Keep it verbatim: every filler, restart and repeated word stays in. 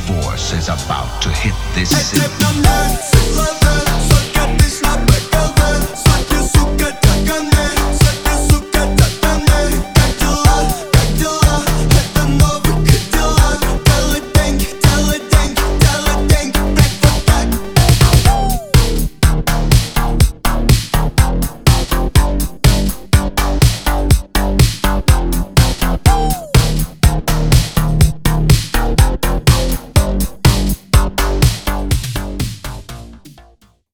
force is about to hit this Hey, city. take the next level.